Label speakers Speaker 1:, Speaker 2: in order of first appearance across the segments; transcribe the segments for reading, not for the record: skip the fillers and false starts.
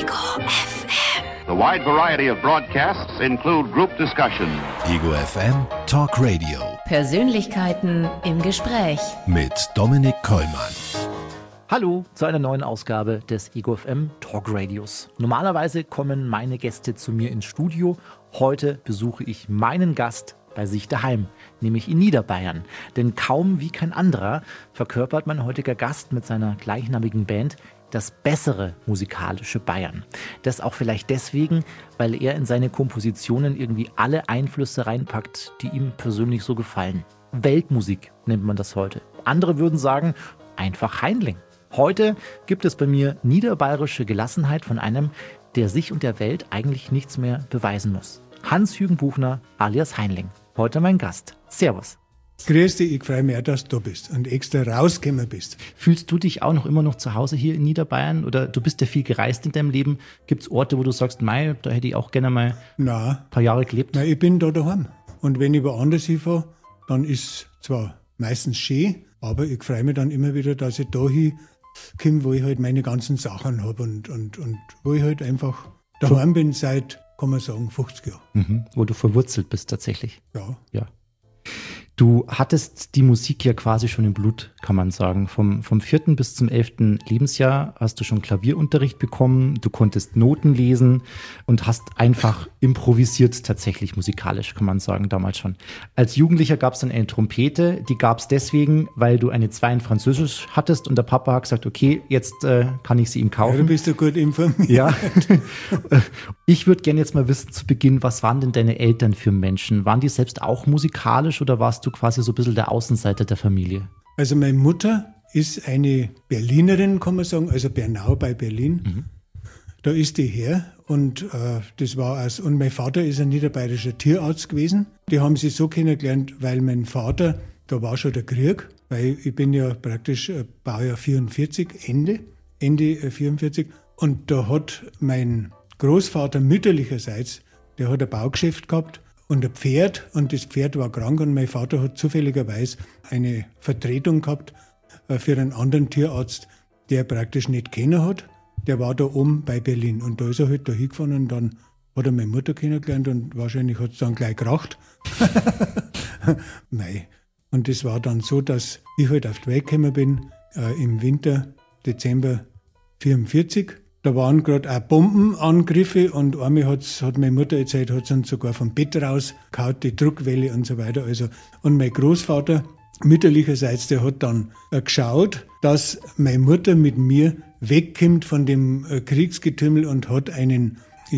Speaker 1: Ego FM.
Speaker 2: The wide variety of broadcasts include group discussion.
Speaker 3: Ego FM Talk Radio.
Speaker 1: Persönlichkeiten im Gespräch.
Speaker 3: Mit Dominik Kollmann.
Speaker 4: Hallo zu einer neuen Ausgabe des Ego FM Talk Radios. Normalerweise kommen meine Gäste zu mir ins Studio. Heute besuche ich meinen Gast bei sich daheim, nämlich in Niederbayern. Denn kaum wie kein anderer verkörpert mein heutiger Gast mit seiner gleichnamigen Band das bessere musikalische Bayern. Das auch vielleicht deswegen, weil er in seine Kompositionen irgendwie alle Einflüsse reinpackt, die ihm persönlich so gefallen. Weltmusik nennt man das heute. Andere würden sagen, einfach Heinling. Heute gibt es bei mir niederbayerische Gelassenheit von einem, der sich und der Welt eigentlich nichts mehr beweisen muss. Hans-Jürgen Buchner alias Heinling. Heute mein Gast. Servus.
Speaker 5: Grüß dich, ich freue mich auch, dass du da bist und extra rausgekommen bist.
Speaker 4: Fühlst du dich auch noch immer noch zu Hause hier in Niederbayern? Oder du bist ja viel gereist in deinem Leben. Gibt es Orte, wo du sagst, mei, da hätte ich auch gerne mal ein paar Jahre gelebt?
Speaker 5: Nein, ich bin da daheim. Und wenn ich woanders hinfahre, dann ist zwar meistens schön, aber ich freue mich dann immer wieder, dass ich da hinkomme, wo ich halt meine ganzen Sachen habe und wo ich halt einfach daheim bin seit, kann man sagen, 50 Jahren.
Speaker 4: Mhm, wo du verwurzelt bist tatsächlich.
Speaker 5: Ja.
Speaker 4: Du hattest die Musik ja quasi schon im Blut, kann man sagen. Vom 4. bis zum 11. Lebensjahr hast du schon Klavierunterricht bekommen, du konntest Noten lesen und hast einfach improvisiert tatsächlich musikalisch, kann man sagen, damals schon. Als Jugendlicher gab es dann eine Trompete, die gab es deswegen, weil du eine 2 in Französisch hattest und der Papa hat gesagt, okay, jetzt kann ich sie ihm kaufen.
Speaker 5: Ja, du bist ja gut informiert.
Speaker 4: Ja. Ich würde gerne jetzt mal wissen zu Beginn, was waren denn deine Eltern für Menschen? Waren die selbst auch musikalisch oder warst du quasi so ein bisschen der Außenseiter der Familie?
Speaker 5: Also meine Mutter ist eine Berlinerin, kann man sagen, also Bernau bei Berlin. Mhm. Da ist die her und und mein Vater ist ein niederbayerischer Tierarzt gewesen. Die haben sich so kennengelernt, weil mein Vater, da war schon der Krieg, weil ich bin ja praktisch Baujahr 44, Ende 44 und da hat mein Großvater mütterlicherseits, der hat ein Baugeschäft gehabt und ein Pferd und das Pferd war krank und mein Vater hat zufälligerweise eine Vertretung gehabt für einen anderen Tierarzt, der praktisch nicht kennen hat. Der war da oben bei Berlin und da ist er halt da hingefahren und dann hat er meine Mutter kennengelernt und wahrscheinlich hat es dann gleich geracht. Nein. Und das war dann so, dass ich halt auf die Welt gekommen bin im Winter, Dezember 44. Da waren gerade auch Bombenangriffe und einmal hat meine Mutter erzählt, hat sie uns sogar vom Bett rausgehauen, die Druckwelle und so weiter. Also, und mein Großvater, mütterlicherseits, der hat dann geschaut, dass meine Mutter mit mir wegkommt von dem Kriegsgetümmel und hat einen,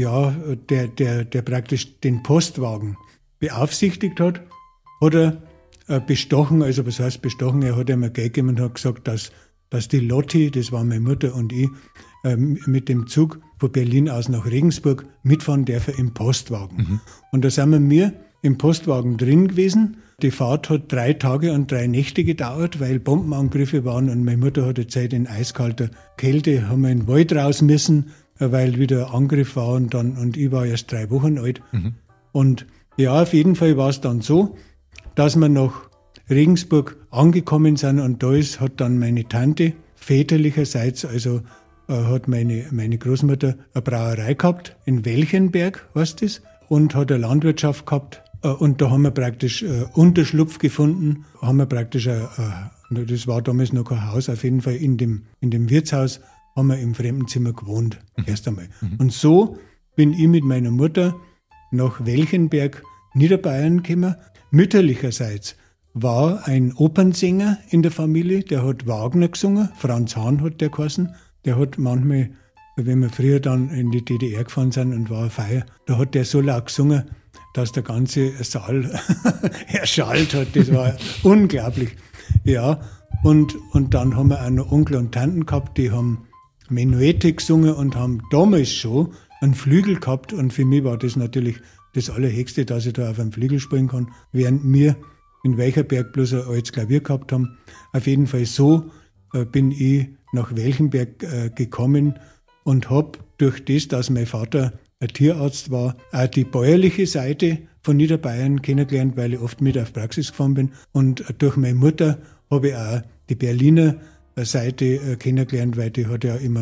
Speaker 5: der praktisch den Postwagen beaufsichtigt hat er bestochen, also was heißt bestochen, er hat einmal Geld gegeben und hat gesagt, dass die Lotti, das war meine Mutter und ich, mit dem Zug von Berlin aus nach Regensburg mitfahren dürfen im Postwagen. Mhm. Und da sind wir im Postwagen drin gewesen. Die Fahrt hat 3 Tage und 3 Nächte gedauert, weil Bombenangriffe waren und meine Mutter hatte Zeit in eiskalter Kälte, haben wir in den Wald raus müssen, weil wieder Angriff war und ich war erst 3 Wochen alt. Mhm. Und ja, auf jeden Fall war es dann so, dass wir nach Regensburg angekommen sind und hat dann meine Tante väterlicherseits, also hat meine Großmutter eine Brauerei gehabt, in Welchenberg, weißt du das? Und hat eine Landwirtschaft gehabt. Und da haben wir praktisch Unterschlupf gefunden, haben wir praktisch, das war damals noch kein Haus, auf jeden Fall in dem Wirtshaus haben wir im Fremdenzimmer gewohnt, erst einmal. Mhm. Und so bin ich mit meiner Mutter nach Welchenberg, Niederbayern gekommen. Mütterlicherseits war ein Opernsänger in der Familie, der hat Wagner gesungen, Franz Hahn hat der geheißen. Der hat manchmal, wenn wir früher dann in die DDR gefahren sind und war eine Feier, da hat der so laut gesungen, dass der ganze Saal erschallt hat. Das war unglaublich. Ja, und dann haben wir auch noch Onkel und Tanten gehabt, die haben Menuette gesungen und haben damals schon einen Flügel gehabt. Und für mich war das natürlich das Allerhöchste, dass ich da auf einem Flügel spielen kann, während wir in Welcherberg bloß ein altes Klavier gehabt haben. Auf jeden Fall so bin ich nach Welchenberg gekommen und habe durch das, dass mein Vater ein Tierarzt war, auch die bäuerliche Seite von Niederbayern kennengelernt, weil ich oft mit auf Praxis gefahren bin. Und durch meine Mutter habe ich auch die Berliner Seite kennengelernt, weil die hat ja immer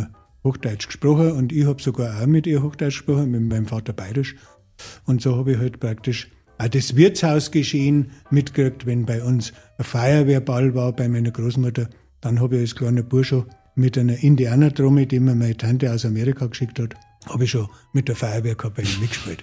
Speaker 5: Hochdeutsch gesprochen und ich habe sogar auch mit ihr Hochdeutsch gesprochen, mit meinem Vater bayerisch. Und so habe ich halt praktisch auch das Wirtshausgeschehen mitgekriegt, wenn bei uns ein Feuerwehrball war bei meiner Großmutter. Dann habe ich als kleiner Bursche mit einer Indianertrommel, die mir meine Tante aus Amerika geschickt hat, habe ich schon mit der Feuerwehr gehabt, bei ihm mitgespielt.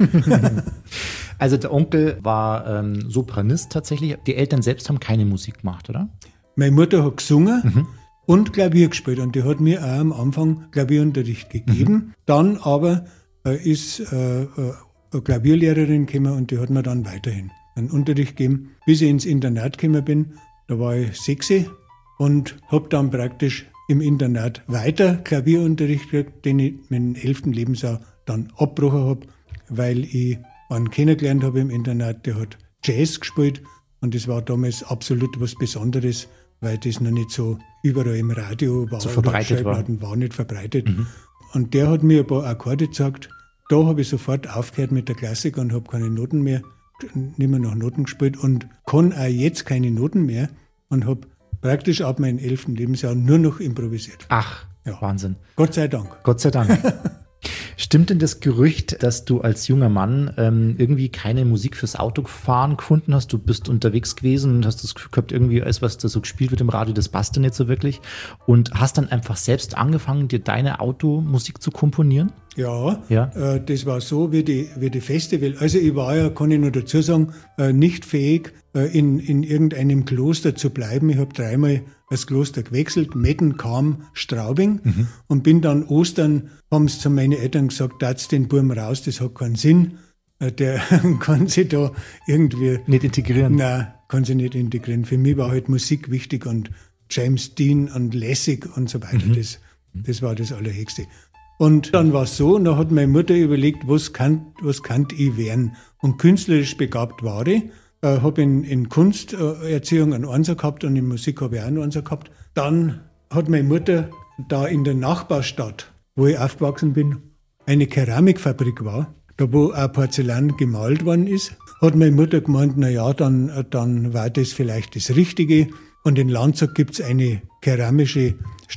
Speaker 4: Also der Onkel war Sopranist tatsächlich. Die Eltern selbst haben keine Musik gemacht, oder?
Speaker 5: Meine Mutter hat gesungen und Klavier gespielt und die hat mir auch am Anfang Klavierunterricht gegeben. Dann aber ist eine Klavierlehrerin gekommen und die hat mir dann weiterhin einen Unterricht gegeben, bis ich ins Internat gekommen bin. Da war ich 6 und habe dann praktisch im Internat weiter Klavierunterricht gekriegt, den ich meinen 11. Lebensjahr dann abgebrochen habe, weil ich einen kennengelernt habe im Internat, der hat Jazz gespielt und das war damals absolut was Besonderes, weil das noch nicht so überall im Radio war.
Speaker 4: So verbreitet
Speaker 5: war nicht verbreitet. Und der hat mir ein paar Akkorde gezeigt. Da habe ich sofort aufgehört mit der Klassik und habe keine Noten mehr, nicht mehr nach Noten gespielt und kann auch jetzt keine Noten mehr und habe praktisch ab meinem 11. Lebensjahr nur noch improvisiert.
Speaker 4: Ach, ja. Wahnsinn.
Speaker 5: Gott sei Dank.
Speaker 4: Gott sei Dank. Stimmt denn das Gerücht, dass du als junger Mann irgendwie keine Musik fürs Autofahren gefunden hast? Du bist unterwegs gewesen und hast das Gefühl gehabt, irgendwie alles, was da so gespielt wird im Radio, das passt dir nicht so wirklich. Und hast dann einfach selbst angefangen, dir deine Automusik zu komponieren?
Speaker 5: Ja. Das war so wie die Festival. Also ich war ja, kann ich nur dazu sagen, nicht fähig, in irgendeinem Kloster zu bleiben. Ich habe 3-mal das Kloster gewechselt, Metten, Cham, Straubing und bin dann Ostern, haben sie zu meinen Eltern gesagt, tat's den Burm raus, das hat keinen Sinn. Der kann sich da irgendwie
Speaker 4: nicht integrieren.
Speaker 5: Nein, kann sich nicht integrieren. Für mich war halt Musik wichtig und James Dean und Lessig und so weiter. Das war das Allerhöchste. Und dann war es so, und da hat meine Mutter überlegt, was kann ich werden? Und künstlerisch begabt war ich. Habe in Kunsterziehung einen Einser gehabt und in Musik habe ich auch einen Einser gehabt. Dann hat meine Mutter da in der Nachbarstadt, wo ich aufgewachsen bin, eine Keramikfabrik war, da wo auch Porzellan gemalt worden ist, hat meine Mutter gemeint, na ja, dann war das vielleicht das Richtige. Und in Landshut gibt es eine keramische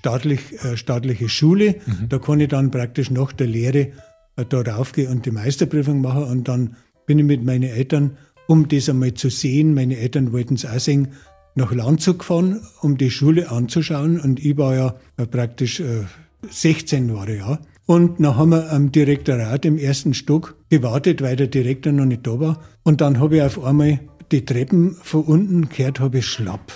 Speaker 5: staatliche Schule. Da kann ich dann praktisch nach der Lehre da raufgehen und die Meisterprüfung machen. Und dann bin ich mit meinen Eltern, um das einmal zu sehen, meine Eltern wollten es auch sehen, nach Landshut gefahren, um die Schule anzuschauen. Und ich war ja praktisch 16 war ich, ja. Und dann haben wir am Direktorat im 1. Stock gewartet, weil der Direktor noch nicht da war. Und dann habe ich auf einmal die Treppen von unten gehört, habe ich schlapp.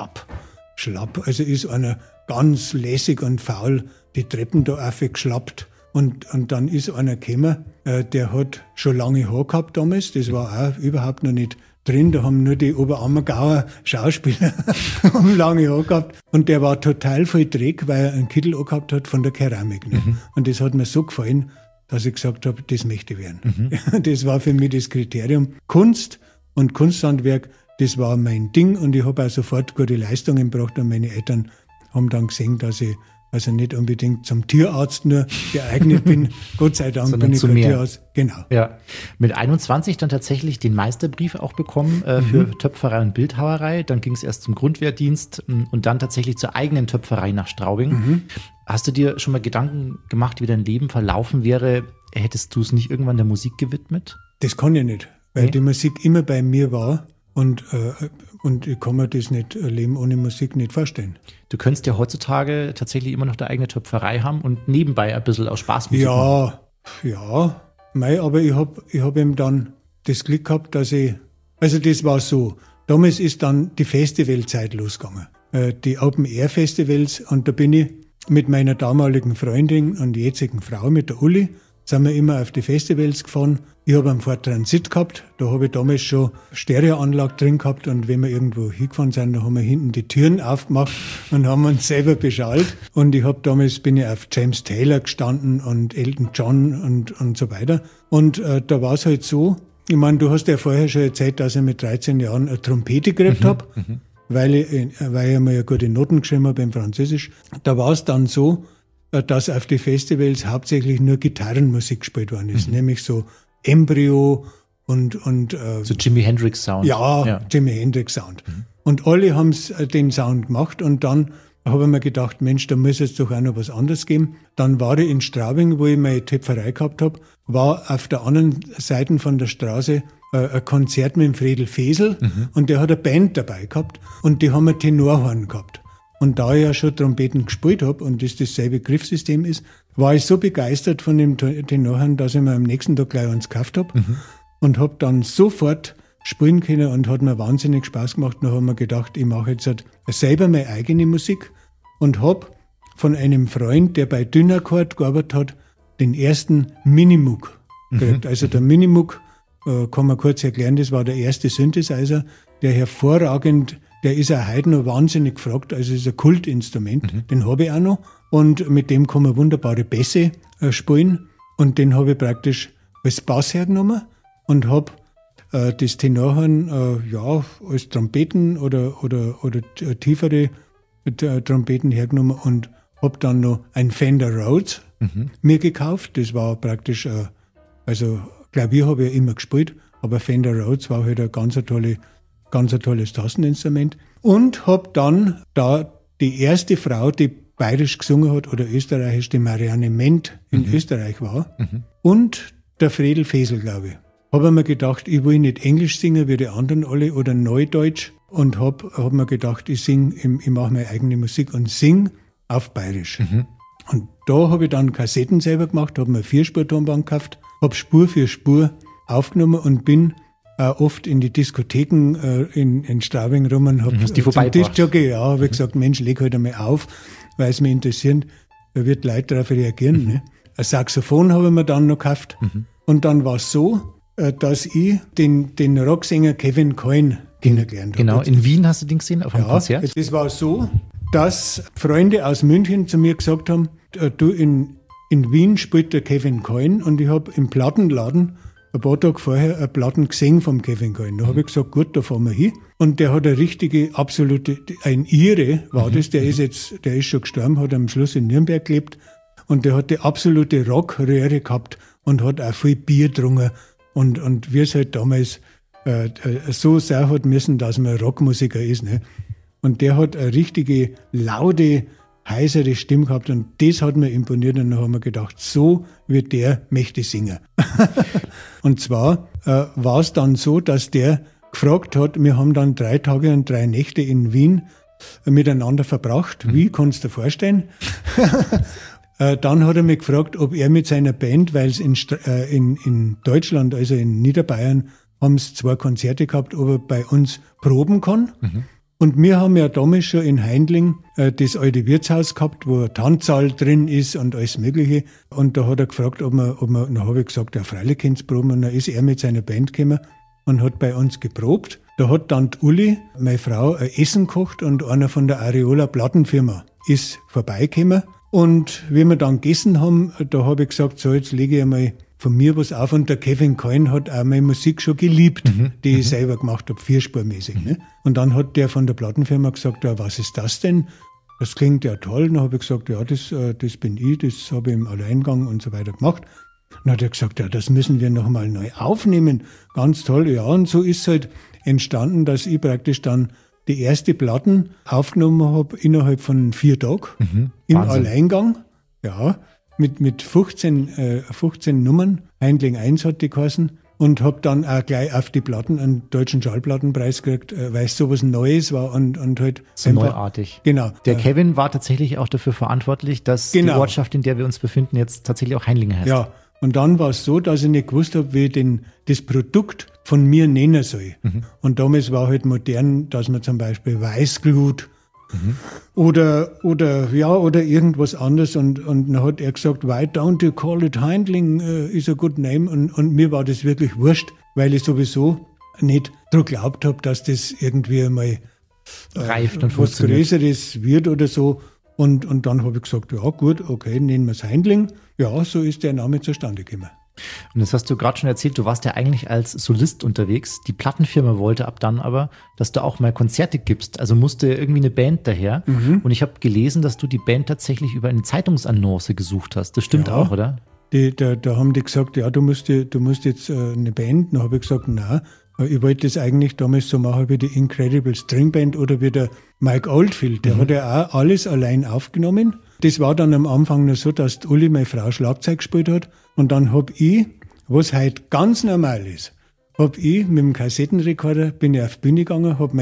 Speaker 5: Also ist einer ganz lässig und faul die Treppen da aufgeschlappt. Und dann ist einer gekommen, der hat schon lange Haare gehabt damals, das war auch überhaupt noch nicht drin, da haben nur die Oberammergauer Schauspieler lange Haare gehabt. Und der war total voll Dreck, weil er einen Kittel angehabt hat von der Keramik. Ne? Und das hat mir so gefallen, dass ich gesagt habe, das möchte ich werden. Das war für mich das Kriterium. Kunst und Kunsthandwerk, das war mein Ding und ich habe auch sofort gute Leistungen gebracht und meine Eltern haben dann gesehen, dass ich also nicht unbedingt zum Tierarzt nur geeignet bin. Gott sei Dank bin ich kein Tierarzt. Genau.
Speaker 4: Ja. Mit 21 dann tatsächlich den Meisterbrief auch bekommen für Töpferei und Bildhauerei. Dann ging es erst zum Grundwehrdienst und dann tatsächlich zur eigenen Töpferei nach Straubing. Hast du dir schon mal Gedanken gemacht, wie dein Leben verlaufen wäre, hättest du es nicht irgendwann der Musik gewidmet?
Speaker 5: Das kann ich nicht, weil die Musik immer bei mir war. Und ich kann mir das nicht, ein Leben ohne Musik nicht vorstellen.
Speaker 4: Du könntest ja heutzutage tatsächlich immer noch deine eigene Töpferei haben und nebenbei ein bisschen aus Spaß Musik machen.
Speaker 5: Ja. Aber ich hab eben dann das Glück gehabt, dass also das war so, damals ist dann die Festivalzeit losgegangen. Die Open-Air-Festivals und da bin ich mit meiner damaligen Freundin und jetzigen Frau, mit der Uli, sind wir immer auf die Festivals gefahren. Ich habe einen Ford Transit gehabt, da habe ich damals schon Stereoanlage drin gehabt und wenn wir irgendwo hingefahren sind, da haben wir hinten die Türen aufgemacht und haben uns selber beschallt. Und bin ich auf James Taylor gestanden und Elton John und so weiter. Und da war es halt so, ich meine, du hast ja vorher schon erzählt, dass ich mit 13 Jahren eine Trompete gekriegt habe, weil ich mir ja gute Noten geschrieben habe im Französisch. Da war es dann so, dass auf die Festivals hauptsächlich nur Gitarrenmusik gespielt worden ist, nämlich so Embryo und
Speaker 4: so Jimi Hendrix Sound.
Speaker 5: Ja, Jimi Hendrix Sound. Und alle haben den Sound gemacht und dann habe ich mir gedacht, Mensch, da muss es doch auch noch was anderes geben. Dann war ich in Straubing, wo ich meine Töpferei gehabt habe, war auf der anderen Seite von der Straße ein Konzert mit dem Fredel Fesel und der hat eine Band dabei gehabt und die haben ein Tenorhorn gehabt. Und da ich ja schon Trompeten gespielt habe und das dasselbe Griffsystem ist, war ich so begeistert von dem Tenorhorn, dass ich mir am nächsten Tag gleich eins gekauft habe und habe dann sofort spielen können und hat mir wahnsinnig Spaß gemacht. Dann habe ich mir gedacht, ich mache jetzt halt selber meine eigene Musik und habe von einem Freund, der bei Dynacord gearbeitet hat, den ersten Minimoog gekriegt. Also der Minimoog, kann man kurz erklären, das war der erste Synthesizer, der hervorragend, der ist auch heute noch wahnsinnig gefragt, also ist ein Kultinstrument, den habe ich auch noch und mit dem kann man wunderbare Bässe spielen und den habe ich praktisch als Bass hergenommen und habe das Tenorhorn als Trompeten oder tiefere Trompeten hergenommen und habe dann noch ein Fender Rhodes mir gekauft. Das war praktisch, Klavier habe ich ja immer gespielt, aber Fender Rhodes war halt ein ganz tolles Tasteninstrument. Und habe dann da die erste Frau, die bayerisch gesungen hat oder österreichisch, die Marianne Ment in Österreich war und der Fredel Fesel, glaube ich. Habe mir gedacht, ich will nicht Englisch singen wie die anderen alle oder Neudeutsch und hab mir gedacht, ich mache meine eigene Musik und sing auf Bayerisch. Und da habe ich dann Kassetten selber gemacht, habe mir 4-Spur-Tonband gekauft, habe Spur für Spur aufgenommen und bin oft in die Diskotheken in Straubing rum und habe
Speaker 4: die vorbeigebracht.
Speaker 5: Habe ich gesagt, Mensch, leg halt einmal auf, weil es mich interessiert, da wird Leute darauf reagieren. Ne? Ein Saxophon habe ich mir dann noch gekauft und dann war es so, dass ich den Rocksänger Kevin Coyne kennengelernt habe.
Speaker 4: Genau, in Wien hast du den gesehen auf einem Konzert?
Speaker 5: Es war so, dass Freunde aus München zu mir gesagt haben, du in Wien spielt der Kevin Coyne und ich habe im Plattenladen ein paar Tage vorher eine Platten gesehen vom Kevin Coyne. Da habe ich gesagt, gut, da fahren wir hin. Und der hat eine richtige, absolute, ein Ire war das, der ist schon gestorben, hat am Schluss in Nürnberg gelebt und der hat die absolute Rockröhre gehabt und hat auch viel Bier getrunken und wie es halt damals so sein hat müssen, dass man Rockmusiker ist. Ne? Und der hat eine richtige, laute, heisere Stimme gehabt und das hat mir imponiert und dann haben wir gedacht, so wird der mächtig singen. Und zwar war es dann so, dass der gefragt hat, wir haben dann 3 Tage und 3 Nächte in Wien miteinander verbracht. Wie kannst du dir vorstellen? Dann hat er mich gefragt, ob er mit seiner Band, weil es in Deutschland, also in Niederbayern, haben es 2 Konzerte gehabt, ob er bei uns proben kann. Und wir haben ja damals schon in Heindling das alte Wirtshaus gehabt, wo ein Tanzsaal drin ist und alles Mögliche. Und da hat er gefragt, ob wir dann habe ich gesagt, ja, freilich könnt's proben. Und dann ist er mit seiner Band gekommen und hat bei uns geprobt. Da hat dann die Uli, meine Frau, ein Essen gekocht und einer von der Areola Plattenfirma ist vorbeigekommen. Und wie wir dann gegessen haben, da habe ich gesagt, so, jetzt lege ich einmal von mir was auf. Und der Kevin Coyne hat auch meine Musik schon geliebt, die ich selber gemacht habe, 4-spurmäßig. Ne? Und dann hat der von der Plattenfirma gesagt, ja, was ist das denn? Das klingt ja toll. Dann habe ich gesagt, ja, das bin ich, das habe ich im Alleingang und so weiter gemacht. Dann hat er gesagt, ja, das müssen wir nochmal neu aufnehmen. Ganz toll, ja. Und so ist es halt entstanden, dass ich praktisch dann die erste Platten aufgenommen habe innerhalb von 4 Tagen im Alleingang. Ja, mit 15 Nummern. Heindling 1 hat die geheißen. Und habe dann auch gleich auf die Platten einen deutschen Schallplattenpreis gekriegt, weil es sowas Neues war und halt
Speaker 4: so einfach, neuartig.
Speaker 5: Genau.
Speaker 4: Der Kevin war tatsächlich auch dafür verantwortlich, dass die Ortschaft, in der wir uns befinden, jetzt tatsächlich auch Heindling heißt. Ja,
Speaker 5: und dann war es so, dass ich nicht gewusst habe, wie ich das Produkt von mir nennen soll. Und damals war halt modern, dass man zum Beispiel Weißglut oder irgendwas anderes und dann hat er gesagt, why don't you call it Heindling, is a good name und mir war das wirklich wurscht, weil ich sowieso nicht daran geglaubt habe, dass das irgendwie mal
Speaker 4: reift und
Speaker 5: was Größeres wird oder so und dann habe ich gesagt, ja gut, okay, nennen wir es Heindling. Ja, so ist der Name zustande gekommen.
Speaker 4: Und das hast du gerade schon erzählt, du warst ja eigentlich als Solist unterwegs. Die Plattenfirma wollte ab dann aber, dass du auch mal Konzerte gibst. Also musste irgendwie eine Band daher. Und ich habe gelesen, dass du die Band tatsächlich über eine Zeitungsannonce gesucht hast. Das stimmt auch, oder?
Speaker 5: Da haben die gesagt, ja, du musst jetzt eine Band. Dann habe ich gesagt, nein, Ich wollte das eigentlich damals so machen wie die Incredible String Band oder wie der Mike Oldfield. Der hat ja auch alles allein aufgenommen. Das war dann am Anfang noch so, dass die Uli, meine Frau, Schlagzeug gespielt hat. Und dann habe ich, was heute ganz normal ist, habe ich mit dem Kassettenrekorder, bin ich auf die Bühne gegangen, habe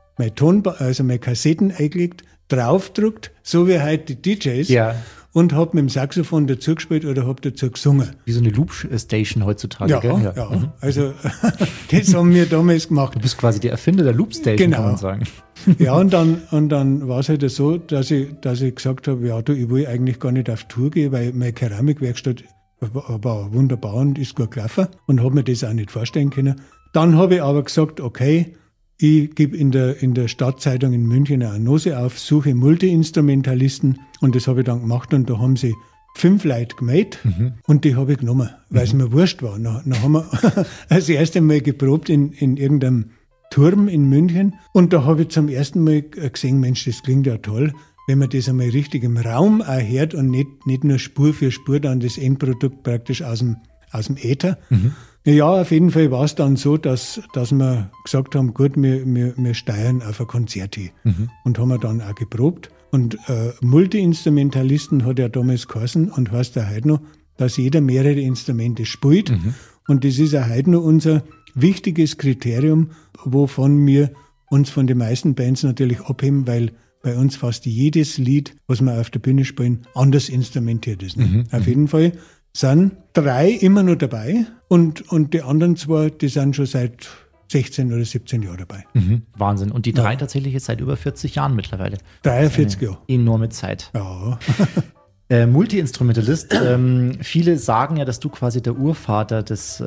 Speaker 5: meine Kassetten eingelegt, draufgedruckt, so wie heute die DJs.
Speaker 4: Ja.
Speaker 5: Und habe mit dem Saxophon dazu gespielt oder habe dazu gesungen.
Speaker 4: Wie so eine Loop-Station heutzutage,
Speaker 5: Ja,
Speaker 4: gell?
Speaker 5: ja. Also das haben wir damals gemacht.
Speaker 4: Du bist quasi der Erfinder der Loop-Station, kann man sagen.
Speaker 5: Ja, und dann war es halt so, dass ich gesagt habe, ja, ich will eigentlich gar nicht auf Tour gehen, weil meine Keramikwerkstatt war wunderbar und ist gut gelaufen und habe mir das auch nicht vorstellen können. Dann habe ich aber gesagt, okay, ich gebe in der Stadtzeitung in München eine Annonce auf, suche Multi-Instrumentalisten und das habe ich dann gemacht und da haben sie 5 Leute gemeldet und die habe ich genommen, weil es mir wurscht war. Dann haben wir das erste Mal geprobt in irgendeinem Turm in München und da habe ich zum ersten Mal gesehen, Mensch, das klingt ja toll, wenn man das einmal richtig im Raum auch hört und nicht nur Spur für Spur dann das Endprodukt praktisch aus dem Äther. Ja, auf jeden Fall war es dann so, dass wir gesagt haben, gut, wir steuern auf ein Konzert hin. Und haben wir dann auch geprobt. Und Multi-Instrumentalisten hat ja damals geheißen und heißt auch heute noch, dass jeder mehrere Instrumente spielt. Und das ist auch heute noch unser wichtiges Kriterium, wovon wir uns von den meisten Bands natürlich abheben, weil bei uns fast jedes Lied, was wir auf der Bühne spielen, anders instrumentiert ist. Auf jeden Fall sind 3 immer noch dabei und die anderen 2, die sind schon seit 16 oder 17 Jahren dabei.
Speaker 4: Wahnsinn. Und die 3 tatsächlich jetzt seit über 40 Jahren mittlerweile.
Speaker 5: 43 Jahre.
Speaker 4: Enorme Zeit.
Speaker 5: Ja.
Speaker 4: Multi-Instrumentalist. Viele sagen ja, dass du quasi der Urvater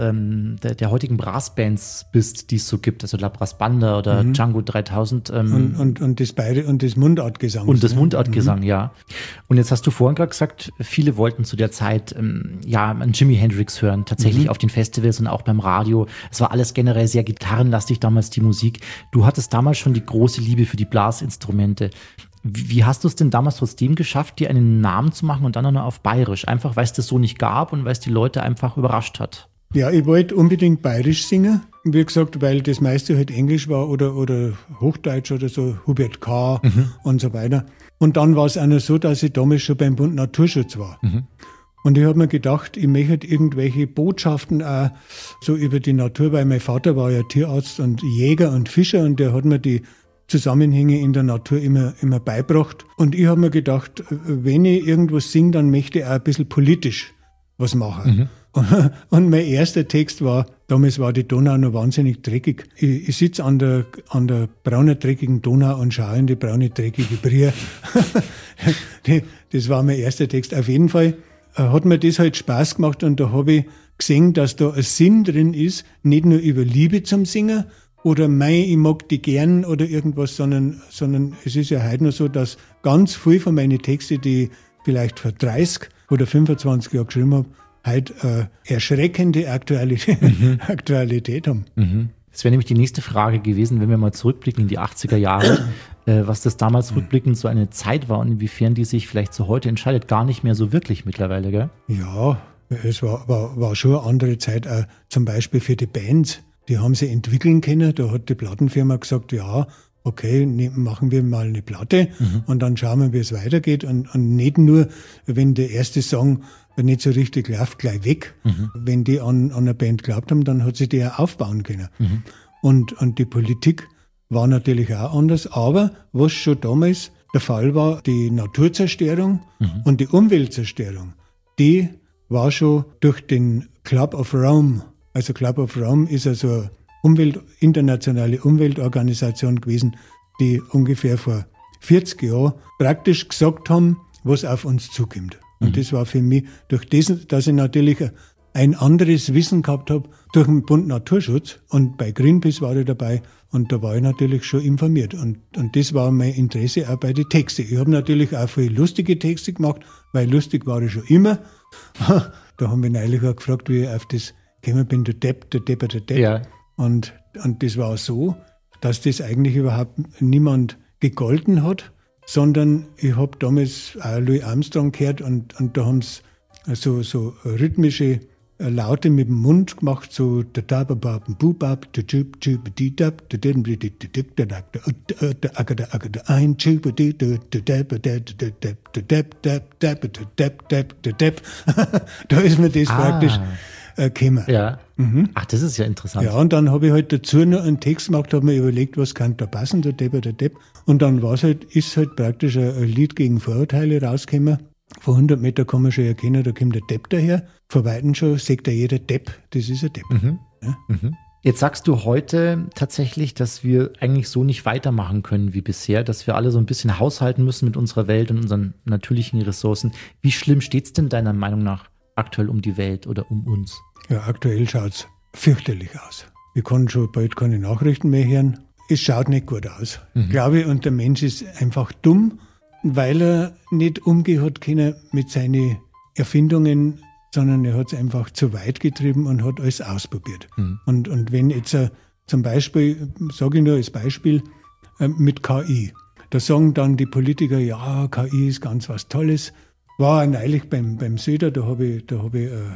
Speaker 4: der heutigen Brassbands bist, die es so gibt. Also La Brass Banda oder Django 3000.
Speaker 5: Und das Mundartgesang.
Speaker 4: Und das Mundartgesang, ja. Und jetzt hast du vorhin gerade gesagt, viele wollten zu der Zeit einen Jimi Hendrix hören, tatsächlich auf den Festivals und auch beim Radio. Es war alles generell sehr gitarrenlastig damals, die Musik. Du hattest damals schon die große Liebe für die Blasinstrumente. Wie hast du es denn damals trotzdem geschafft, dir einen Namen zu machen und dann auch noch auf Bayerisch? Einfach, weil es das so nicht gab und weil es die Leute einfach überrascht hat.
Speaker 5: Ja, ich wollte unbedingt Bayerisch singen. Wie gesagt, weil das meiste halt Englisch war oder Hochdeutsch oder so, Hubert K. und so weiter. Und dann war es auch noch so, dass ich damals schon beim Bund Naturschutz war. Und ich habe mir gedacht, ich möchte irgendwelche Botschaften auch so über die Natur, weil mein Vater war ja Tierarzt und Jäger und Fischer und der hat mir die Zusammenhänge in der Natur immer beibracht. Und ich habe mir gedacht, wenn ich irgendwas singe, dann möchte ich auch ein bisschen politisch was machen. Und mein erster Text war, damals war die Donau noch wahnsinnig dreckig. Ich sitze an der braunen, dreckigen Donau und schaue in die braune, dreckige Brier. Das war mein erster Text. Auf jeden Fall hat mir das halt Spaß gemacht und da habe ich gesehen, dass da ein Sinn drin ist, nicht nur über Liebe zum Singen, oder ich mag die gern oder irgendwas, sondern es ist ja heute noch so, dass ganz viel von meinen Texten, die ich vielleicht vor 30 oder 25 Jahren geschrieben habe, heute erschreckende Aktualität haben.
Speaker 4: Das wäre nämlich die nächste Frage gewesen, wenn wir mal zurückblicken in die 80er Jahre, was das damals rückblickend so eine Zeit war und inwiefern die sich vielleicht so heute entscheidet, gar nicht mehr so wirklich mittlerweile, gell?
Speaker 5: Ja, es war schon eine andere Zeit, auch zum Beispiel für die Bands. Die haben sie entwickeln können. Da hat die Plattenfirma gesagt, ja, okay, machen wir mal eine Platte und dann schauen wir, wie es weitergeht. Und nicht nur, wenn der erste Song nicht so richtig läuft, gleich weg. Wenn die an eine Band geglaubt haben, dann hat sie die ja aufbauen können. Und die Politik war natürlich auch anders. Aber was schon damals der Fall war, die Naturzerstörung und die Umweltzerstörung, die war schon durch den Club of Rome. Also Club of Rome ist also eine internationale Umweltorganisation gewesen, die ungefähr vor 40 Jahren praktisch gesagt haben, was auf uns zukommt. Und das war für mich, durch das, dass ich natürlich ein anderes Wissen gehabt habe, durch den Bund Naturschutz und bei Greenpeace war ich dabei und da war ich natürlich schon informiert. Und das war mein Interesse auch bei den Texten. Ich habe natürlich auch viele lustige Texte gemacht, weil lustig war ich schon immer. Da haben wir neulich auch gefragt, wie ich auf das gekommen bin, der Depp.
Speaker 4: Ja.
Speaker 5: Und das war so, dass das eigentlich überhaupt niemand gegolten hat, sondern ich habe damals auch Louis Armstrong gehört und da haben sie so rhythmische Laute mit dem Mund gemacht, so da ist mir das praktisch gekommen.
Speaker 4: Ja. Ach, das ist ja interessant.
Speaker 5: Ja, und dann habe ich halt dazu noch einen Text gemacht, habe mir überlegt, was kann da passen, der Depp. Und dann ist halt praktisch ein Lied gegen Vorurteile rausgekommen. Vor 100 Meter kann man schon erkennen, da kommt der Depp daher. Vor Weitem schon sagt ja jeder Depp, das ist ein Depp. Ja?
Speaker 4: Jetzt sagst du heute tatsächlich, dass wir eigentlich so nicht weitermachen können wie bisher, dass wir alle so ein bisschen haushalten müssen mit unserer Welt und unseren natürlichen Ressourcen. Wie schlimm steht es denn deiner Meinung nach aktuell um die Welt oder um uns?
Speaker 5: Ja, aktuell schaut es fürchterlich aus. Wir können schon bald keine Nachrichten mehr hören. Es schaut nicht gut aus, glaube ich. Und der Mensch ist einfach dumm, weil er nicht umgehen hat können mit seinen Erfindungen, sondern er hat es einfach zu weit getrieben und hat alles ausprobiert. Und wenn jetzt zum Beispiel, sage ich nur als Beispiel, mit KI, da sagen dann die Politiker, ja, KI ist ganz was Tolles. War neulich beim Söder, da hab ich auch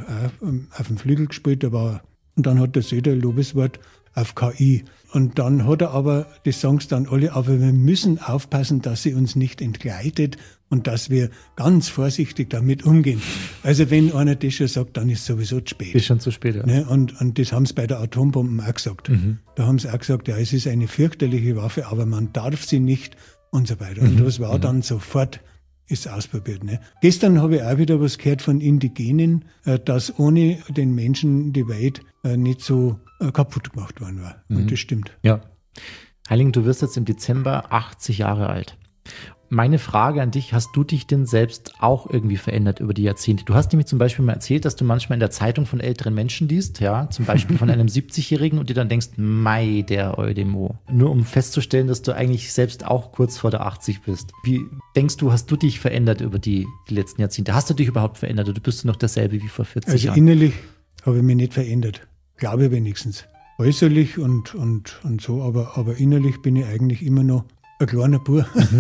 Speaker 5: auf dem Flügel gespielt, und dann hat der Söder ein Lobeswort auf KI. Und dann hat er aber, das sagen sie dann alle, aber wir müssen aufpassen, dass sie uns nicht entgleitet und dass wir ganz vorsichtig damit umgehen. Also wenn einer das schon sagt, dann ist sowieso zu spät.
Speaker 4: Ist schon zu spät, ja.
Speaker 5: Ne? Und das haben sie bei der Atombomben auch gesagt. Da haben sie auch gesagt, ja, es ist eine fürchterliche Waffe, aber man darf sie nicht und so weiter. Und das war dann sofort, ist ausprobiert. Ne? Gestern habe ich auch wieder was gehört von Indigenen, dass ohne den Menschen die Welt nicht so kaputt gemacht worden war. Und das stimmt.
Speaker 4: Ja. Heiling, du wirst jetzt im Dezember 80 Jahre alt. Meine Frage an dich, hast du dich denn selbst auch irgendwie verändert über die Jahrzehnte? Du hast nämlich zum Beispiel mal erzählt, dass du manchmal in der Zeitung von älteren Menschen liest, ja, zum Beispiel von einem 70-Jährigen und dir dann denkst, Mei, der Eudemo. Nur um festzustellen, dass du eigentlich selbst auch kurz vor der 80 bist. Wie denkst du, hast du dich verändert über die letzten Jahrzehnte? Hast du dich überhaupt verändert oder bist du noch derselbe wie vor 40 Jahren?
Speaker 5: Also innerlich habe ich mich nicht verändert. Glaube ich wenigstens. Äußerlich und so, aber innerlich bin ich eigentlich immer noch ein kleiner Bub.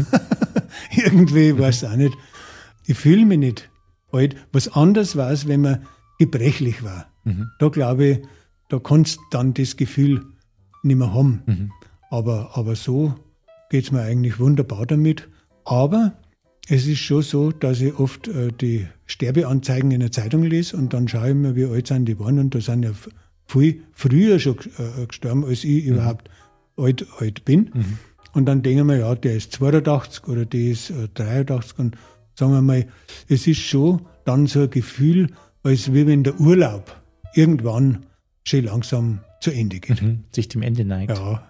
Speaker 5: Irgendwie, weiß ich auch nicht. Ich fühle mich nicht alt. Was anders war es, wenn man gebrechlich war. Da glaube ich, da kannst du dann das Gefühl nicht mehr haben. Aber so geht es mir eigentlich wunderbar damit. Aber es ist schon so, dass ich oft die Sterbeanzeigen in der Zeitung lese und dann schaue ich mir, wie alt sind die waren. Und da sind ja viel früher schon gestorben, als ich überhaupt alt bin. Und dann denken wir, ja, der ist 82 oder der ist 83. Und sagen wir mal, es ist schon dann so ein Gefühl, als wie wenn der Urlaub irgendwann schon langsam zu Ende geht.
Speaker 4: Sich dem Ende neigt.
Speaker 5: Ja.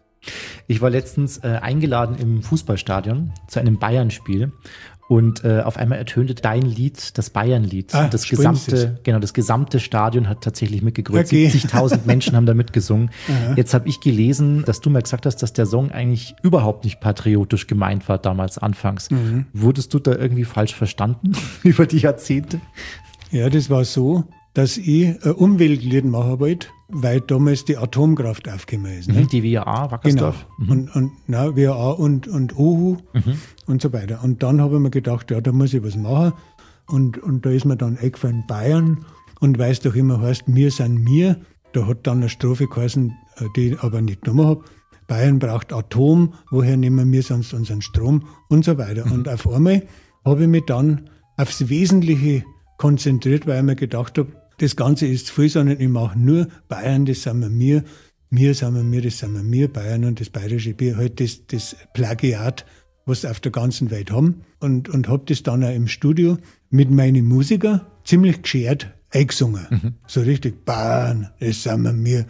Speaker 4: Ich war letztens eingeladen im Fußballstadion zu einem Bayern-Spiel. Und auf einmal ertönte dein Lied, das Bayern-Lied. Und das gesamte Stadion hat tatsächlich mitgegrölt.
Speaker 5: Okay.
Speaker 4: 70.000 Menschen haben da mitgesungen. Jetzt habe ich gelesen, dass du mal gesagt hast, dass der Song eigentlich überhaupt nicht patriotisch gemeint war damals anfangs. Wurdest du da irgendwie falsch verstanden über die Jahrzehnte?
Speaker 5: Ja, das war so, dass ich ein Umweltlied machen wollte, weil damals die Atomkraft aufgekommen ist. Ne?
Speaker 4: Die WAA, Wackersdorf.
Speaker 5: Genau. WAA und OHU und so weiter. Und dann habe ich mir gedacht, ja, da muss ich was machen. Und da ist mir dann eingefallen, Bayern. Und weil es doch immer heißt, wir sind wir. Da hat dann eine Strophe geheißen, die ich aber nicht genommen habe. Bayern braucht Atom, woher nehmen wir sonst unseren Strom und so weiter. Und auf einmal habe ich mich dann aufs Wesentliche konzentriert, weil ich mir gedacht habe, das Ganze ist zu viel, sondern ich mache nur Bayern, das sind wir sind wir, das sind wir, Bayern und das bayerische Bier, halt das Plagiat, was sie auf der ganzen Welt haben. Und habe das dann auch im Studio mit meinen Musikern ziemlich geschert eingesungen. So richtig, Bayern, das sind wir.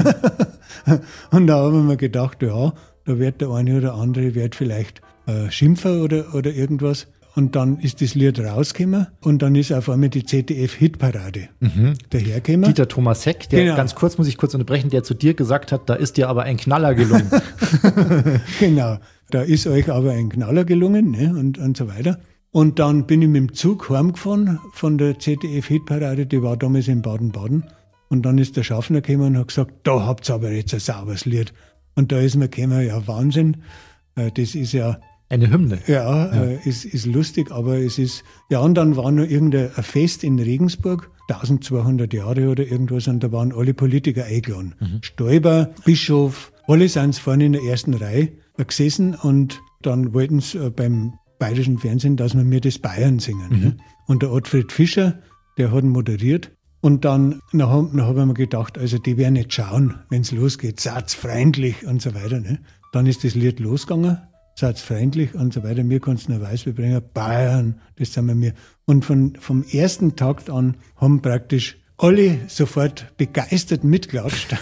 Speaker 5: Und da habe ich mir gedacht, ja, da wird der eine oder andere wird vielleicht Schimpfer oder irgendwas. Und dann ist das Lied rausgekommen und dann ist auf einmal die ZDF-Hitparade dahergekommen.
Speaker 4: Dieter Thomas Heck, der, genau. Ganz kurz, muss ich kurz unterbrechen, der zu dir gesagt hat, da ist dir aber ein Knaller gelungen.
Speaker 5: Genau, da ist euch aber ein Knaller gelungen, ne? und so weiter. Und dann bin ich mit dem Zug heimgefahren von der ZDF-Hitparade, die war damals in Baden-Baden. Und dann ist der Schaffner gekommen und hat gesagt, da habt ihr aber jetzt ein sauberes Lied. Und da ist mir gekommen, ja Wahnsinn, das ist ja
Speaker 4: Eine Hymne.
Speaker 5: Ja, ist lustig, aber es ist, ja, und dann war noch irgendein Fest in Regensburg, 1200 Jahre oder irgendwas, und da waren alle Politiker eingeladen. Stoiber, Bischof, alle sind vorne in der ersten Reihe gesessen, und dann wollten sie beim bayerischen Fernsehen, dass wir mir das Bayern singen. Ne? Und der Ottfried Fischer, der hat moderiert, und dann hab ich mir gedacht, also die werden nicht schauen, wenn es losgeht, satzfreundlich und so weiter. Ne? Dann ist das Lied losgegangen, satzfreundlich und so weiter. Mir kannst du noch Weiß bringen, Bayern, das sind wir. Und vom ersten Takt an haben praktisch alle sofort begeistert mitgelatscht.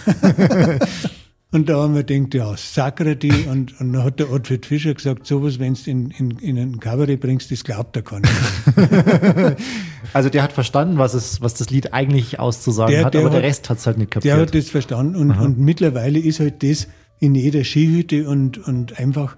Speaker 5: Und da haben wir gedacht, ja, Sakrati. Und dann hat der Ottfried Fischer gesagt, sowas, wenn du in ein Kabarett bringst, das glaubt er gar nicht.
Speaker 4: Also der hat verstanden, was das Lied eigentlich auszusagen hat, aber der Rest hat es halt nicht kapiert.
Speaker 5: Der hat das verstanden, und mittlerweile ist halt das in jeder Skihütte und einfach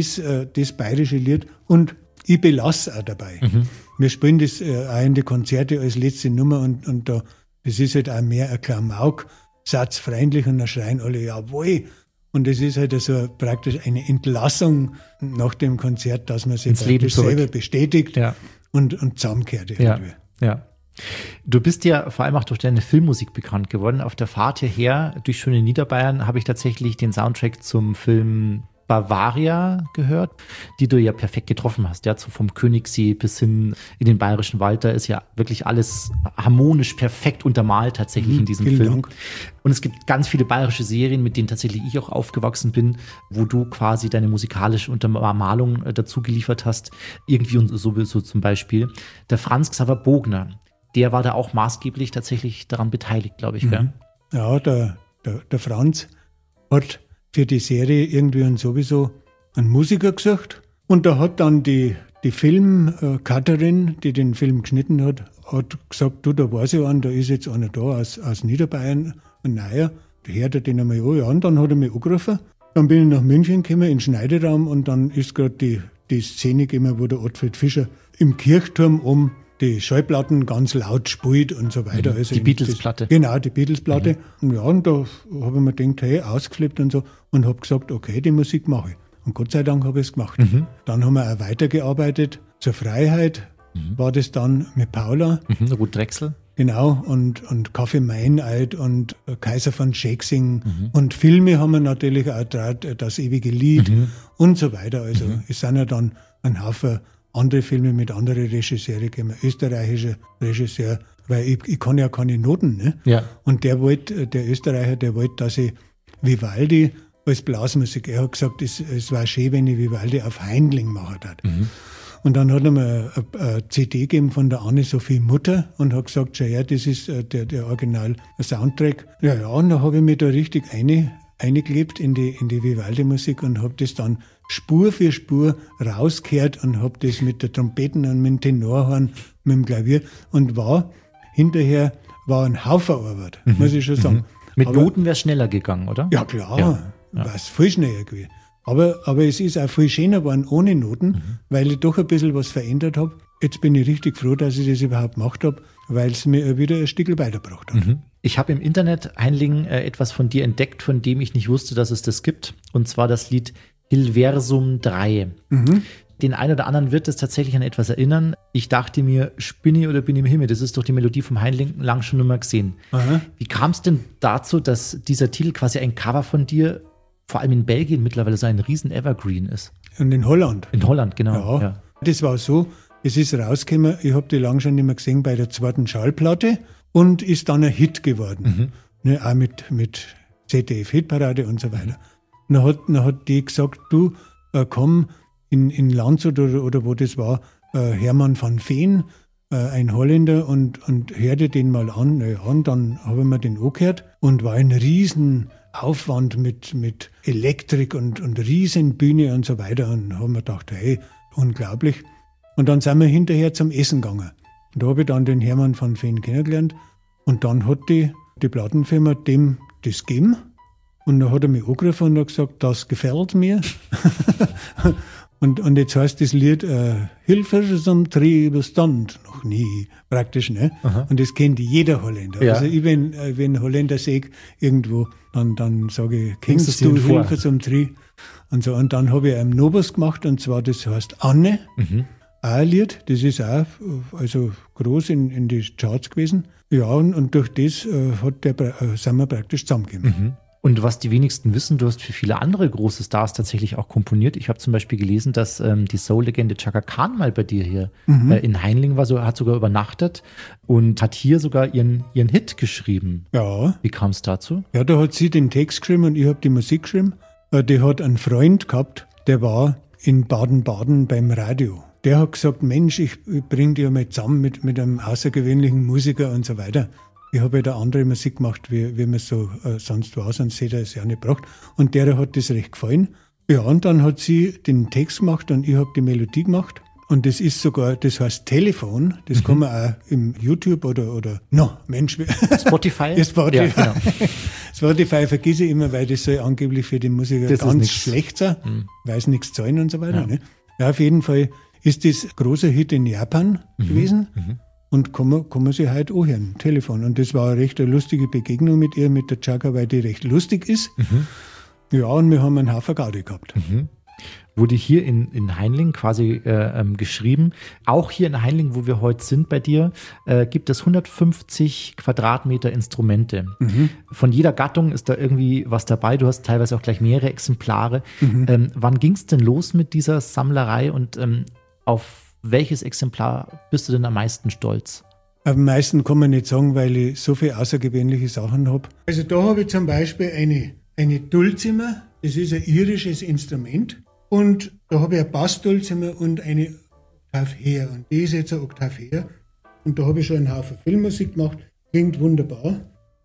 Speaker 5: das bayerische Lied, und ich belasse auch dabei. Wir spielen das auch in die Konzerte als letzte Nummer, und da, das ist halt auch mehr ein Klamauk, satzfreundlich, und dann schreien alle, jawohl. Und das ist halt so praktisch eine Entlassung nach dem Konzert, dass man sich selber bestätigt und zusammenkehrt irgendwie.
Speaker 4: Ja. Du bist ja vor allem auch durch deine Filmmusik bekannt geworden. Auf der Fahrt hierher durch schöne Niederbayern habe ich tatsächlich den Soundtrack zum Film Bavaria gehört, die du ja perfekt getroffen hast. Ja, so vom Königssee bis hin in den Bayerischen Wald, da ist ja wirklich alles harmonisch perfekt untermalt tatsächlich in diesem Film. Dank. Und es gibt ganz viele bayerische Serien, mit denen tatsächlich ich auch aufgewachsen bin, wo du quasi deine musikalische Untermalung dazu geliefert hast. Irgendwie und so zum Beispiel. Der Franz Xaver Bogner, der war da auch maßgeblich tatsächlich daran beteiligt, glaube ich. Gell?
Speaker 5: Ja, der Franz hat für die Serie irgendwie und sowieso einen Musiker gesucht. Und da hat dann die Filmcutterin, die den Film geschnitten hat gesagt, du, da weiß ich einen, da ist jetzt einer da aus Niederbayern, ein Neuer, der hört den einmal an. Ja, und dann hat er mich angerufen. Dann bin ich nach München gekommen, in den Schneideraum, und dann ist gerade die Szene gekommen, wo der Ottfried Fischer im Kirchturm die Schallplatten ganz laut spielt und so weiter. Also
Speaker 4: die Beatles-Platte.
Speaker 5: Genau, die Beatles-Platte. Und ja, und da habe ich mir gedacht, hey, ausgeflippt und so, und habe gesagt, okay, die Musik mache ich. Und Gott sei Dank habe ich es gemacht. Dann haben wir auch weitergearbeitet. Zur Freiheit war das dann mit Paula.
Speaker 4: Ruth Drexel.
Speaker 5: Genau, und Kaffee Meineid und Kaiser von Schexing. Und Filme haben wir natürlich auch das ewige Lied und so weiter. Also es sind ja dann ein Haufen andere Filme mit anderen Regisseure gegeben, österreichischer Regisseur, weil ich kann ja keine Noten, ne? Ja. Und der Österreicher, der wollte, dass ich Vivaldi als Blasmusik, er hat gesagt, es war schön, wenn ich Vivaldi auf Heindling machen würde. Und dann hat er mir eine CD gegeben von der Anne-Sophie Mutter und hat gesagt, schau her, das ist der Original-Soundtrack. Ja, und dann habe ich mich da richtig eingelebt in die Vivaldi-Musik und habe das dann Spur für Spur rausgehört und habe das mit der Trompeten und mit dem Tenorhorn, mit dem Klavier, und hinterher war ein Haufen Arbeit, muss ich schon sagen.
Speaker 4: Mit Noten wäre es schneller gegangen, oder?
Speaker 5: Ja, klar, war es viel schneller gewesen. Aber es ist auch viel schöner geworden ohne Noten, weil ich doch ein bisschen was verändert habe. Jetzt bin ich richtig froh, dass ich das überhaupt gemacht habe, weil es mir wieder ein Stück weitergebracht hat.
Speaker 4: Ich habe im Internet, Heinling, etwas von dir entdeckt, von dem ich nicht wusste, dass es das gibt. Und zwar das Lied Hilversum 3. Den einen oder anderen wird es tatsächlich an etwas erinnern. Ich dachte mir, Spinne oder bin im Himmel, das ist doch die Melodie vom Heinling, lang schon immer gesehen. Wie kam es denn dazu, dass dieser Titel quasi ein Cover von dir, vor allem in Belgien, mittlerweile so ein riesen Evergreen ist?
Speaker 5: Und in Holland.
Speaker 4: In Holland, genau.
Speaker 5: Ja. Das war so, es ist rausgekommen, ich habe die lang schon nicht mehr gesehen, bei der zweiten Schallplatte, und ist dann ein Hit geworden. Ne, auch mit ZDF-Hitparade und so weiter. Dann hat die gesagt, du, komm in Landshut oder wo das war, Hermann van Veen, ein Holländer, und hör dir den mal an. Naja, und dann habe ich mir den angehört, und war ein riesen Aufwand mit Elektrik und riesen Bühne und so weiter, und haben wir gedacht, hey, unglaublich. Und dann sind wir hinterher zum Essen gegangen. Und da habe ich dann den Hermann van Veen kennengelernt, und dann hat die Plattenfirma dem das gegeben. Und dann hat er mich angerufen und hat gesagt, das gefällt mir. und jetzt heißt das Lied Hilversum 3 bestand noch nie, praktisch, ne? Und das kennt jeder Holländer. Ja. Also ich, wenn Holländer sehe irgendwo, dann sage ich, kennst du Hilversum 3? Und so. Und dann habe ich einen Novus gemacht, und zwar, das heißt Anne, auch ein Lied, das ist auch also groß in die Charts gewesen. Ja, und durch das sind wir praktisch zusammengekommen.
Speaker 4: Und was die wenigsten wissen, du hast für viele andere große Stars tatsächlich auch komponiert. Ich habe zum Beispiel gelesen, dass die Soul-Legende Chaka Khan mal bei dir hier in Heinlingen war, hat sogar übernachtet und hat hier sogar ihren Hit geschrieben.
Speaker 5: Ja.
Speaker 4: Wie kam es dazu?
Speaker 5: Ja, da hat sie den Text geschrieben und ich habe die Musik geschrieben. Die hat einen Freund gehabt, der war in Baden-Baden beim Radio. Der hat gesagt, Mensch, ich bringe dich mal zusammen mit einem außergewöhnlichen Musiker und so weiter. Ich habe ja da andere Musik gemacht, wie man so sonst war, sonst hätte er es ja nicht gebracht. Und der hat das recht gefallen. Ja, und dann hat sie den Text gemacht und ich habe die Melodie gemacht. Und das ist sogar, das heißt Telefon, das kann man auch im YouTube oder
Speaker 4: Spotify?
Speaker 5: Ja, Spotify.
Speaker 4: Ja, genau.
Speaker 5: Spotify vergesse ich immer, weil das soll angeblich für die Musiker
Speaker 4: das
Speaker 5: ganz schlecht sein, weil sie nichts zahlen und so weiter.
Speaker 4: Ja.
Speaker 5: Ne? Ja, auf jeden Fall ist das ein großer Hit in Japan gewesen. Und kann man sich heute anhören, Telefon. Und das war eine recht lustige Begegnung mit ihr, mit der Chaka, weil die recht lustig ist. Ja, und wir haben einen Haufen Gaudi gehabt.
Speaker 4: Wurde hier in Heinlingen quasi geschrieben. Auch hier in Heinlingen, wo wir heute sind bei dir, gibt es 150 Quadratmeter Instrumente. Von jeder Gattung ist da irgendwie was dabei. Du hast teilweise auch gleich mehrere Exemplare. Wann ging es denn los mit dieser Sammlerei und auf welches Exemplar bist du denn am meisten stolz?
Speaker 5: Am meisten kann man nicht sagen, weil ich so viele außergewöhnliche Sachen habe. Also da habe ich zum Beispiel eine Dulcimer, das ist ein irisches Instrument. Und da habe ich ein Bass-Dulcimer und eine Oktav her. Und die ist jetzt eine Oktav her. Und da habe ich schon einen Haufen Filmmusik gemacht. Klingt wunderbar.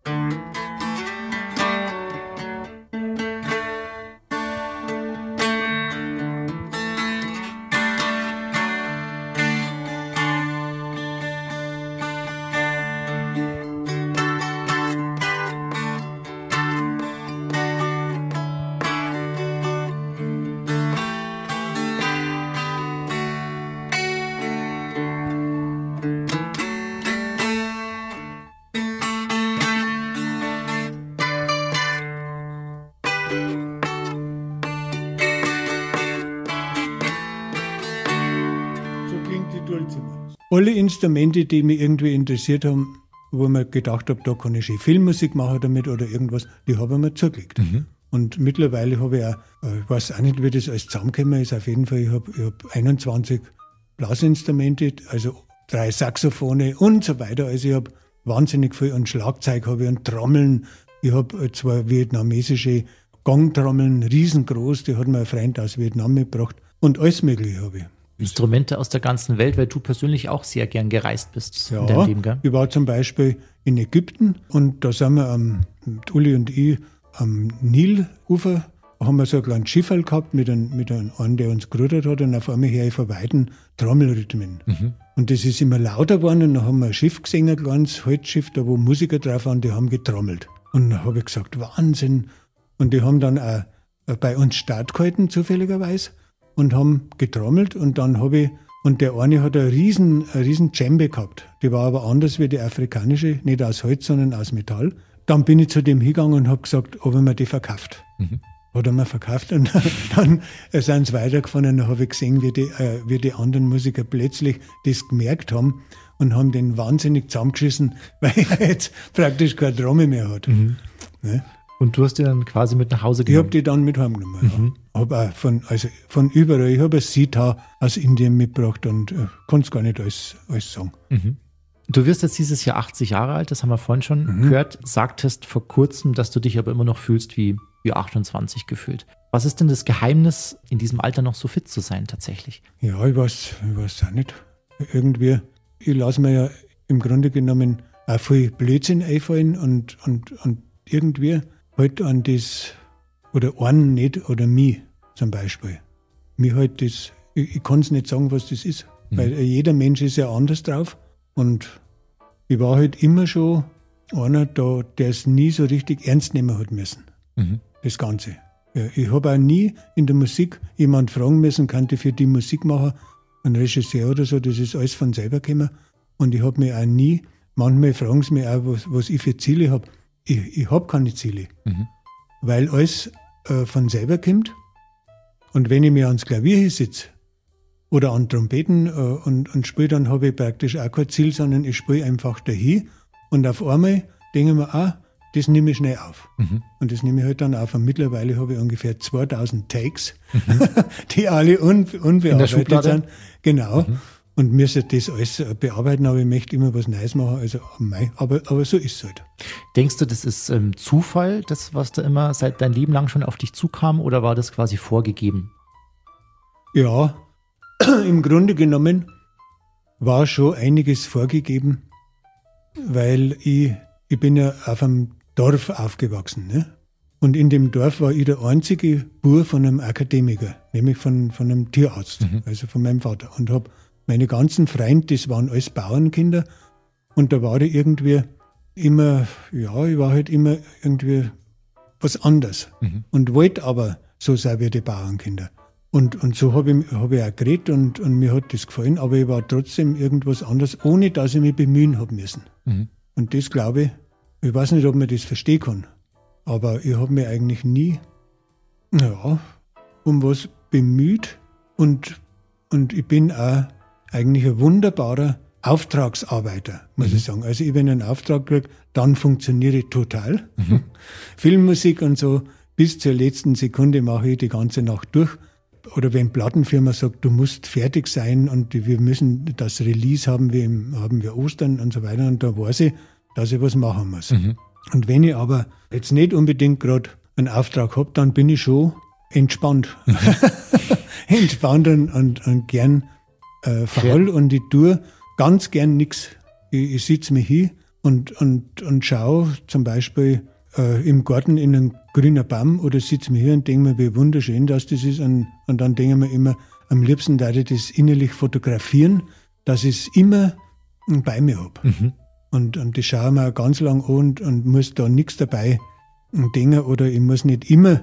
Speaker 5: Alle Instrumente, die mich irgendwie interessiert haben, wo man gedacht habe, da kann ich schön Filmmusik machen damit oder irgendwas, die habe ich mir zugelegt. Und mittlerweile habe ich auch, ich weiß auch nicht, wie das alles zusammengekommen ist, auf jeden Fall, ich hab 21 Blasinstrumente, also 3 Saxophone und so weiter. Also ich habe wahnsinnig viel, und Schlagzeug habe ich und Trommeln. Ich habe 2 vietnamesische Gongtrommeln, riesengroß, die hat mir ein Freund aus Vietnam mitgebracht. Und alles Mögliche habe ich.
Speaker 4: Instrumente aus der ganzen Welt, weil du persönlich auch sehr gern gereist bist in deinem Leben, gell?
Speaker 5: Ich war zum Beispiel in Ägypten und da sind wir mit Uli und ich am Nilufer, haben wir so ein kleines Schifferl gehabt mit einem, der uns gerudert hat, und auf einmal höre ich von Weitem Trommelrhythmen. Und das ist immer lauter geworden, und dann haben wir ein Schiff gesehen, ein kleines Holzschiff, da wo Musiker drauf waren, die haben getrommelt. Und dann habe ich gesagt, Wahnsinn. Und die haben dann auch bei uns Start gehalten, zufälligerweise, und haben getrommelt, und dann habe ich, und der eine hat eine riesen Djembe gehabt. Die war aber anders wie die afrikanische, nicht aus Holz, sondern aus Metall. Dann bin ich zu dem hingegangen und habe gesagt, ob er mir die verkauft. Hat er mir verkauft, und dann sind sie weitergefahren, und dann habe ich gesehen, wie die anderen Musiker plötzlich das gemerkt haben und haben den wahnsinnig zusammengeschissen, weil er jetzt praktisch keine Trommel mehr hat. Ne?
Speaker 4: Und du hast die dann quasi mit nach Hause genommen?
Speaker 5: Ich habe die dann mit heimgenommen. Ja. Habe auch von überall. Ich habe ein Sitar aus Indien mitgebracht und kann es gar nicht alles sagen.
Speaker 4: Du wirst jetzt dieses Jahr 80 Jahre alt, das haben wir vorhin schon gehört. Sagtest vor kurzem, dass du dich aber immer noch fühlst wie 28 gefühlt. Was ist denn das Geheimnis, in diesem Alter noch so fit zu sein tatsächlich?
Speaker 5: Ja, ich weiß auch nicht. Irgendwie, ich lasse mir ja im Grunde genommen auch viel Blödsinn einfallen und irgendwie halt an das, oder einen nicht, oder mich zum Beispiel. Mich halt das, ich kann es nicht sagen, was das ist, weil jeder Mensch ist ja anders drauf, und ich war halt immer schon einer da, der es nie so richtig ernst nehmen hat müssen, das Ganze. Ja, ich habe auch nie in der Musik jemand fragen müssen, kann ich für die Musik machen, ein Regisseur oder so, das ist alles von selber gekommen, und ich habe mich auch nie, manchmal fragen sie mich auch, was ich für Ziele habe. Ich habe keine Ziele, weil alles von selber kommt, Und wenn ich mir ans Klavier sitze oder an Trompeten und spiele, dann habe ich praktisch auch kein Ziel, sondern ich spiele einfach dahin. Und auf einmal denke ich mir, das nehme ich schnell auf. Und das nehme ich halt dann auf. Und mittlerweile habe ich ungefähr 2000 Takes, die alle unbearbeitet sind. Genau. Und müsste das alles bearbeiten, aber ich möchte immer was Neues machen. Also, aber so ist es halt.
Speaker 4: Denkst du, das ist Zufall, das, was da immer seit dein Leben lang schon auf dich zukam, oder war das quasi vorgegeben?
Speaker 5: Ja, im Grunde genommen war schon einiges vorgegeben, weil ich bin ja auf einem Dorf aufgewachsen. Ne? Und in dem Dorf war ich der einzige Bub von einem Akademiker, nämlich von einem Tierarzt, also von meinem Vater. Und habe meine ganzen Freunde, das waren alles Bauernkinder. Und da war ich irgendwie immer, ich war halt immer irgendwie was anderes. Und wollte aber so sein wie die Bauernkinder. Und so habe ich auch geredet und mir hat das gefallen, aber ich war trotzdem irgendwas anderes, ohne dass ich mich bemühen habe müssen. Und das glaube ich weiß nicht, ob man das verstehen kann, aber ich habe mich eigentlich nie um was bemüht und ich bin auch eigentlich ein wunderbarer Auftragsarbeiter, muss ich sagen. Also wenn ich einen Auftrag kriege, dann funktioniere ich total. Filmmusik und so, bis zur letzten Sekunde mache ich die ganze Nacht durch. Oder wenn Plattenfirma sagt, du musst fertig sein und wir müssen das Release haben wir Ostern und so weiter, und da weiß ich, dass ich was machen muss. Und wenn ich aber jetzt nicht unbedingt gerade einen Auftrag habe, dann bin ich schon entspannt. Entspannt und gern faul, und ich tue ganz gern nichts. Ich sitze mich hin und schaue zum Beispiel im Garten in einen grünen Baum oder sitze mich hier und denke mir, wie wunderschön das ist. Und dann denke ich mir immer, am liebsten würde ich das innerlich fotografieren, dass ich es immer bei mir habe. Und das schaue ich mir auch ganz lang an und muss da nichts dabei denken, oder ich muss nicht immer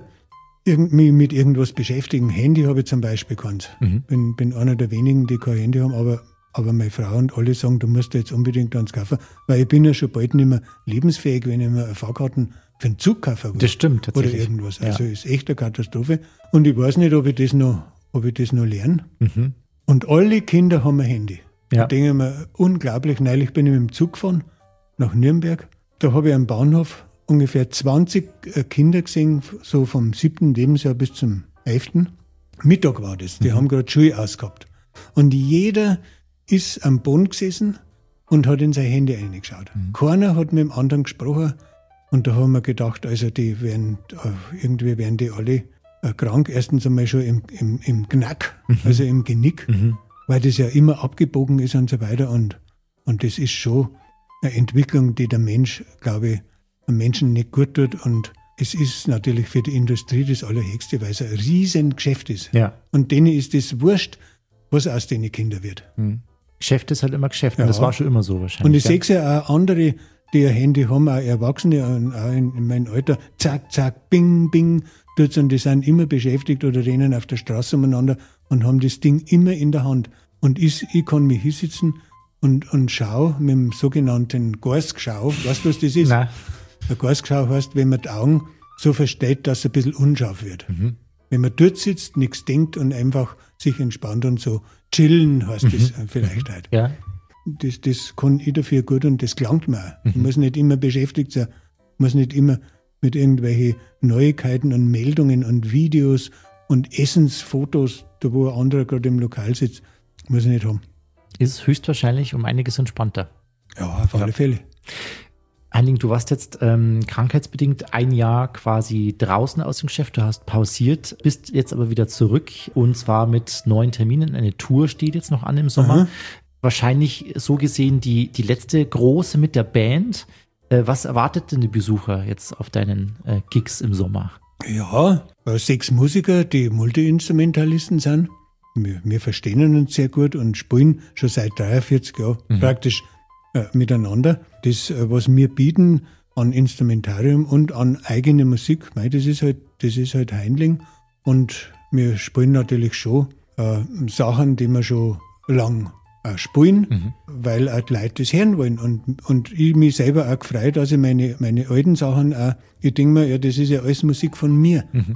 Speaker 5: mich mit irgendwas beschäftigen. Handy habe ich zum Beispiel keins. Bin einer der wenigen, die kein Handy haben, aber meine Frau und alle sagen, du musst jetzt unbedingt eins kaufen, weil ich bin ja schon bald nicht mehr lebensfähig, wenn ich mir eine Fahrkarten für einen Zug kaufen will. Das stimmt tatsächlich. Oder irgendwas. Ja. Also ist echt eine Katastrophe. Und ich weiß nicht, ob ich das noch lerne. Und alle Kinder haben ein Handy. Ja. Da denke ich mir, unglaublich. Neulich bin ich mit dem Zug gefahren nach Nürnberg. Da habe ich am Bahnhof ungefähr 20 Kinder gesehen, so vom 7. Lebensjahr bis zum 11. Mittag war das. Die haben gerade Schule ausgehabt. Und jeder ist am Boden gesessen und hat in sein Handy reingeschaut. Keiner hat mit dem anderen gesprochen. Und da haben wir gedacht, also irgendwie werden die alle krank. Erstens einmal schon im Knack, also im Genick, weil das ja immer abgebogen ist und so weiter. Und das ist schon eine Entwicklung, die der Mensch, glaube ich, dem Menschen nicht gut tut. Und es ist natürlich für die Industrie das Allerhöchste, weil es ein riesen Geschäft ist. Ja. Und denen ist es wurscht, was aus denen Kindern wird.
Speaker 4: Geschäft ist halt immer Geschäft. Ja. Und das war schon immer so wahrscheinlich.
Speaker 5: Und ich sehe es ja auch andere, die ein Handy haben, auch Erwachsene, auch in meinem Alter, zack, zack, bing, bing, tut's, und die sind immer beschäftigt oder rennen auf der Straße umeinander und haben das Ding immer in der Hand. Und ich kann mich hinsitzen und schaue mit dem sogenannten Geistschau. Weißt du, was das ist? Nein. Ein Geistschau heißt, wenn man die Augen so versteht, dass es ein bisschen unscharf wird. Wenn man dort sitzt, nichts denkt und einfach sich entspannt und so chillen, heißt das vielleicht halt. Ja. Das kann ich dafür gut und das gelangt mir auch. Ich muss nicht immer beschäftigt sein, muss nicht immer mit irgendwelchen Neuigkeiten und Meldungen und Videos und Essensfotos, da wo ein anderer gerade im Lokal sitzt, muss ich nicht haben.
Speaker 4: Ist höchstwahrscheinlich um einiges entspannter.
Speaker 5: Ja, auf alle Fälle.
Speaker 4: Henning, du warst jetzt krankheitsbedingt ein Jahr quasi draußen aus dem Geschäft, du hast pausiert, bist jetzt aber wieder zurück, und zwar mit neuen Terminen. Eine Tour steht jetzt noch an im Sommer. Wahrscheinlich so gesehen die letzte große mit der Band. Was erwartet denn die Besucher jetzt auf deinen Gigs im Sommer?
Speaker 5: Ja, 6 Musiker, die Multi-Instrumentalisten sind. Wir verstehen uns sehr gut und spielen schon seit 43 Jahren praktisch miteinander. Das, was wir bieten an Instrumentarium und an eigene Musik, das ist halt Heindling. Und wir spielen natürlich schon Sachen, die wir schon lang spielen, weil auch die Leute das hören wollen. Und ich mich selber auch gefreut, dass ich meine alten Sachen auch, ich denke mir, ja, das ist ja alles Musik von mir.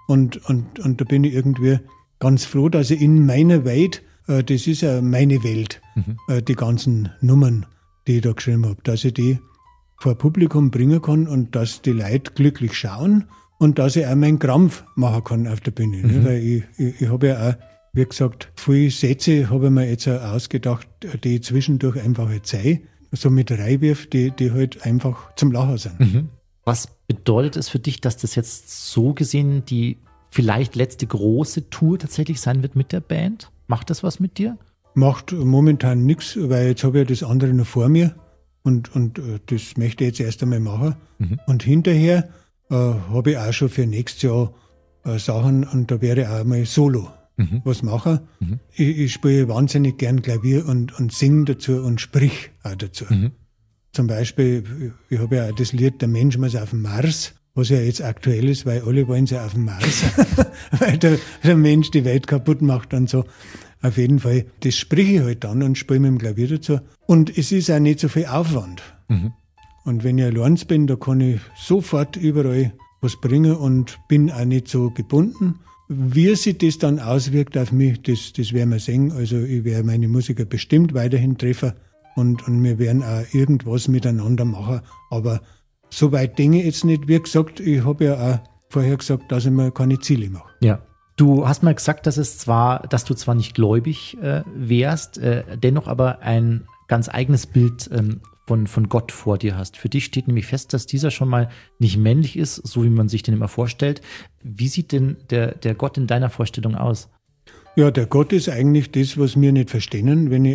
Speaker 5: Und da bin ich irgendwie ganz froh, dass ich in meiner Welt, das ist ja meine Welt, die ganzen Nummern, die ich da geschrieben habe, dass ich die vor Publikum bringen kann und dass die Leute glücklich schauen und dass ich auch meinen Krampf machen kann auf der Bühne. Ne? Weil ich habe ja auch, wie gesagt, viele Sätze habe ich mir jetzt auch ausgedacht, die ich zwischendurch einfach erzähle, so mit reinwirf, die halt einfach zum Lachen sind.
Speaker 4: Was bedeutet es für dich, dass das jetzt so gesehen die vielleicht letzte große Tour tatsächlich sein wird mit der Band? Macht das was mit dir?
Speaker 5: Macht momentan nichts, weil jetzt habe ich ja das andere noch vor mir und das möchte ich jetzt erst einmal machen. Und hinterher habe ich auch schon für nächstes Jahr Sachen und da werde ich auch mal solo was machen. Ich spiele wahnsinnig gern Klavier und singe dazu und sprich auch dazu. Zum Beispiel, ich habe ja auch das Lied Der Mensch muss auf den Mars, was ja jetzt aktuell ist, weil alle wollen ja auf den Mars, weil der Mensch die Welt kaputt macht und so. Auf jeden Fall, das spreche ich halt dann und spiele mit dem Klavier dazu. Und es ist auch nicht so viel Aufwand. Und wenn ich allein bin, da kann ich sofort überall was bringen und bin auch nicht so gebunden. Wie sich das dann auswirkt auf mich, das werden wir sehen. Also ich werde meine Musiker bestimmt weiterhin treffen und wir werden auch irgendwas miteinander machen. Aber so weit denke ich jetzt nicht. Wie gesagt, ich habe ja auch vorher gesagt, dass ich mir keine Ziele mache.
Speaker 4: Ja. Du hast mal gesagt, dass du zwar nicht gläubig wärst, dennoch aber ein ganz eigenes Bild von Gott vor dir hast. Für dich steht nämlich fest, dass dieser schon mal nicht männlich ist, so wie man sich den immer vorstellt. Wie sieht denn der Gott in deiner Vorstellung aus?
Speaker 5: Ja, der Gott ist eigentlich das, was wir nicht verstehen, wenn ich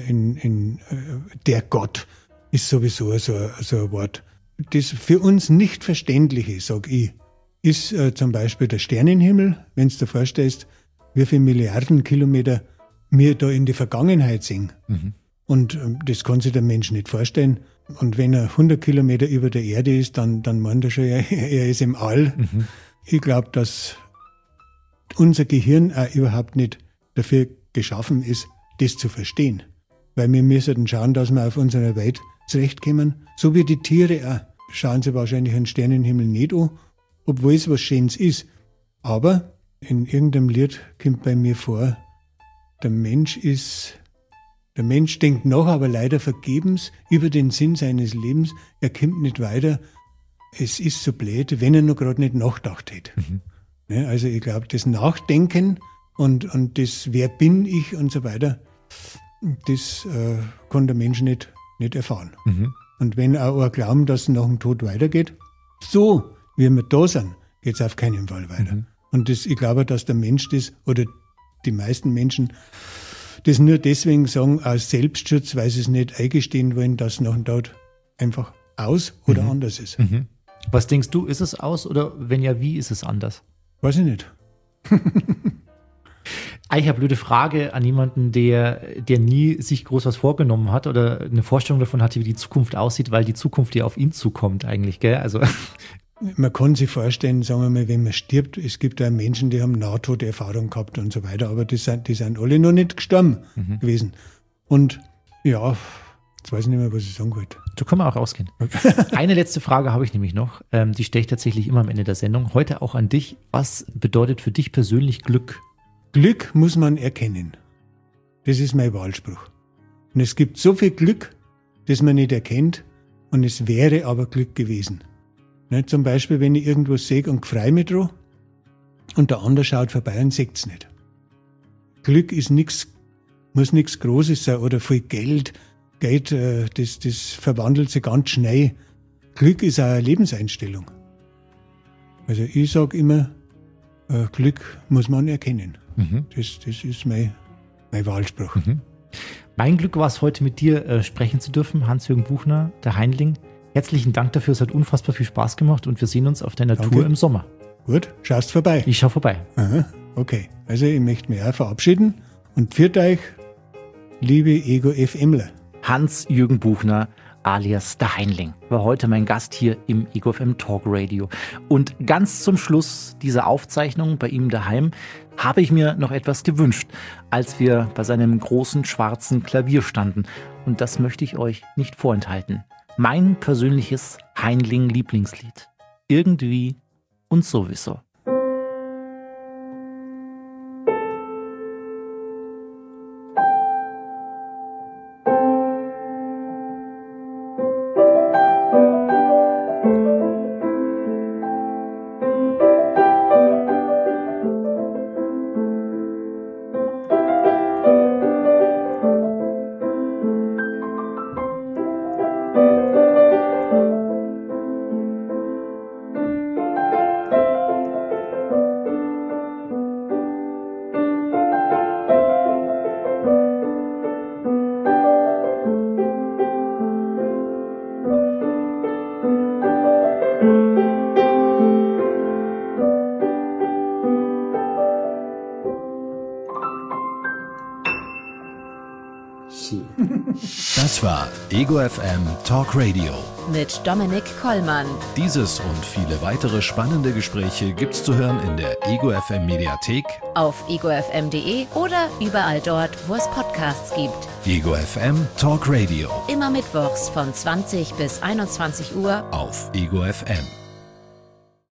Speaker 5: der Gott ist sowieso so ein Wort. Das für uns nicht Verständliche, sag ich, ist zum Beispiel der Sternenhimmel, wenn du dir vorstellst, wie viele Milliarden Kilometer wir da in die Vergangenheit sind. Und das kann sich der Mensch nicht vorstellen. Und wenn er 100 Kilometer über der Erde ist, dann meint er schon, er ist im All. Ich glaube, dass unser Gehirn auch überhaupt nicht dafür geschaffen ist, das zu verstehen. Weil wir müssen schauen, dass wir auf unserer Welt zurechtkommen. So wie die Tiere auch. Schauen sie wahrscheinlich einen Sternenhimmel nicht an, obwohl es was Schönes ist. Aber in irgendeinem Lied kommt bei mir vor, der Mensch denkt nach, aber leider vergebens über den Sinn seines Lebens. Er kommt nicht weiter. Es ist so blöd, wenn er noch gerade nicht nachgedacht hätte. Ne, also ich glaube, das Nachdenken und das Wer bin ich und so weiter, das kann der Mensch nicht erfahren. Und wenn auch ein glauben, dass es nach dem Tod weitergeht, so wie wir da sind, geht es auf keinen Fall weiter. Und ich glaube, dass der Mensch das, oder die meisten Menschen, das nur deswegen sagen, aus Selbstschutz, weil sie es nicht eingestehen wollen, dass nach dem Tod einfach aus oder anders ist.
Speaker 4: Was denkst du, ist es aus oder wenn ja, wie ist es anders?
Speaker 5: Weiß ich nicht.
Speaker 4: Eigentlich eine blöde Frage an jemanden, der nie sich groß was vorgenommen hat oder eine Vorstellung davon hatte, wie die Zukunft aussieht, weil die Zukunft ja auf ihn zukommt eigentlich, gell? Also
Speaker 5: man kann sich vorstellen, sagen wir mal, wenn man stirbt, es gibt ja Menschen, die haben Nahtoderfahrung gehabt und so weiter, aber die sind alle noch nicht gestorben gewesen. Und ja, jetzt weiß ich nicht mehr, was ich sagen wollte.
Speaker 4: So können wir auch rausgehen. Eine letzte Frage habe ich nämlich noch, die stelle ich tatsächlich immer am Ende der Sendung. Heute auch an dich. Was bedeutet für dich persönlich Glück?
Speaker 5: Glück muss man erkennen. Das ist mein Wahlspruch. Und es gibt so viel Glück, das man nicht erkennt, und es wäre aber Glück gewesen. Ne, zum Beispiel, wenn ich irgendwas sehe und freue mich drauf und der andere schaut vorbei und sieht es nicht. Glück ist nichts, muss nichts Großes sein oder viel Geld. Geld, das verwandelt sich ganz schnell. Glück ist auch eine Lebenseinstellung. Also ich sage immer, Glück muss man erkennen. Das ist mein Wahlspruch.
Speaker 4: Mein Glück war es, heute mit dir sprechen zu dürfen, Hans-Jürgen Buchner, der Heinling. Herzlichen Dank dafür, es hat unfassbar viel Spaß gemacht und wir sehen uns auf deiner Tour im Sommer.
Speaker 5: Gut, schaust vorbei.
Speaker 4: Ich schau vorbei.
Speaker 5: Aha, okay, also ich möchte mich auch verabschieden und pfiat euch, liebe Ego FMler.
Speaker 4: Hans-Jürgen Buchner alias der Heinling war heute mein Gast hier im Ego FM Talk Radio. Und ganz zum Schluss dieser Aufzeichnung bei ihm daheim habe ich mir noch etwas gewünscht, als wir bei seinem großen schwarzen Klavier standen. Und das möchte ich euch nicht vorenthalten. Mein persönliches Heinling-Lieblingslied. Irgendwie und sowieso.
Speaker 3: Das war Ego FM Talk Radio.
Speaker 1: Mit Dominik Kollmann.
Speaker 3: Dieses und viele weitere spannende Gespräche gibt's zu hören in der Ego FM Mediathek,
Speaker 1: Auf egofm.de oder überall dort, wo es Podcasts gibt.
Speaker 3: Ego FM Talk Radio
Speaker 1: Immer mittwochs von 20 bis 21 Uhr
Speaker 3: auf Ego FM.